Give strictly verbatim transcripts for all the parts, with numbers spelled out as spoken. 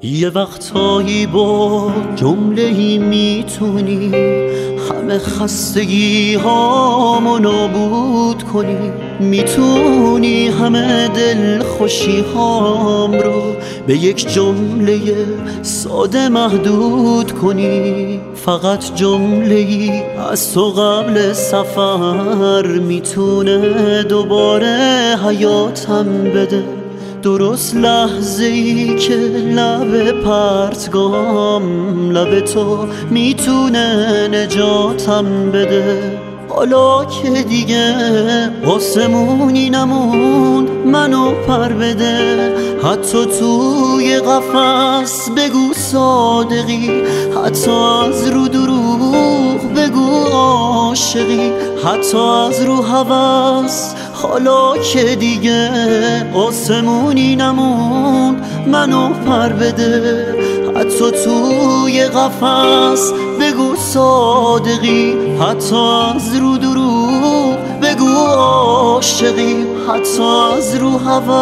یه وقتایی با جمله‌ای میتونی همه خستگی هامو نابود کنی، میتونی همه دل خوشی هام رو به یک جمله ساده محدود کنی. فقط جمله‌ای از تو قبل سفر میتونه دوباره حیاتم بده. درست لحظه ای که لب پرتگام لب تو میتونه نجاتم بده. حالا که دیگه آسمونی نموند منو پر بده، حتی توی قفس بگو صادقی، حتی از رو دروغ بگو عاشقی، حتی از رو هوس. حالا که دیگه آسمونی نموند منو پر بده، حتی توی قفس بگو صادقی، حتی از رو دروغ بگو عاشقی، حتی از رو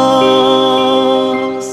هوس.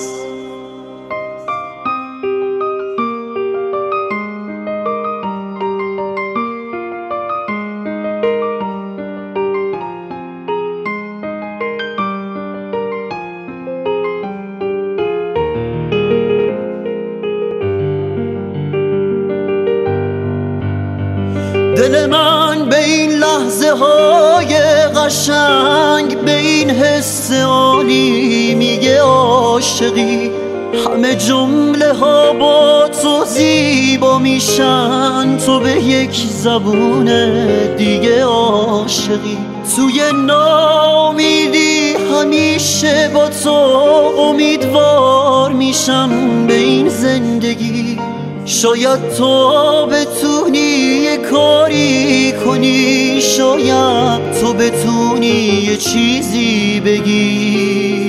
دل من به این لحظه های قشنگ، به این حس عالی میگه عاشقی. همه جمله ها با تو زیبا میشن، تو به یک زبون دیگه عاشقی. توی ناامیدی همیشه با تو امیدوار میشم به این زندگی. شاید تو بتونی یه کاری کنی، شاید تو بتونی یه چیزی بگی.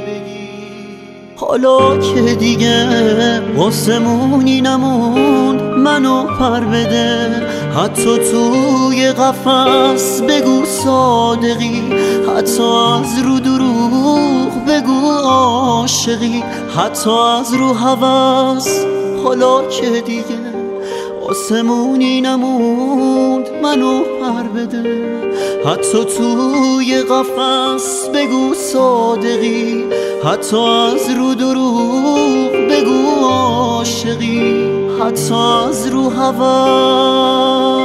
حالا که دیگه آسمونی نموند منو پر بده، حتی توی قفس بگو صادقی، حتی از رو دروغ بگو عاشقی، حتی از رو هوس. حالا که دیگه آسمونی نموند منو پر بده، حتی توی قفس بگو صادقی، حتی از رو دروغ بگو عاشقی، حتی از رو هوس.